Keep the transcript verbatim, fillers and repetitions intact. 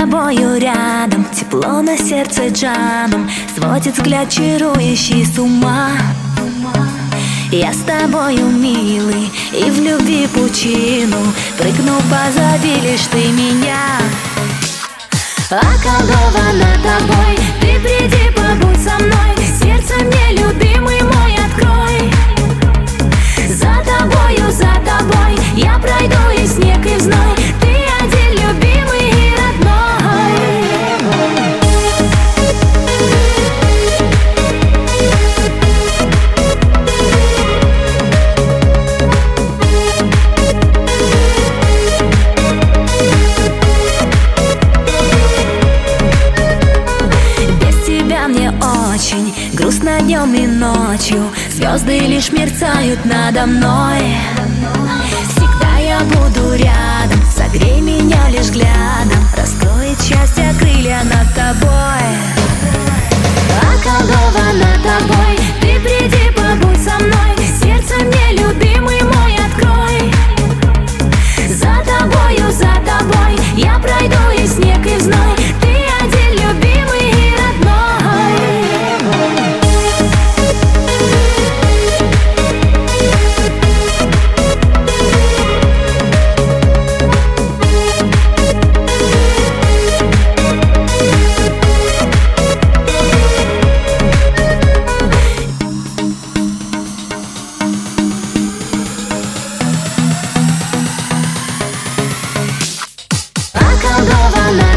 тобою рядом, тепло на сердце джамом сводит взгляд, чарующий с ума. Я с тобою, милый, и в любви пучину прыгну, позови лишь ты меня. Околдована тобой, ты приди, побудь со мной, сердце мне, любимый мой, открой. За тобою, за тобой я пройду и снег, и в зной. Ты один, любимый и родной. Без тебя мне очень грустно днем и ночью, звезды лишь мерцают надо мной. Всегда я буду рядом, согрей меня лишь взглядом, раскроет счастье крылья над тобой. Околдована тобой, ты приди, побудь со мной, сердце мне, любимый мой, открой. За тобою, за тобой я пройду и снег, и в зной. Ты один, любимый и родной. Околдована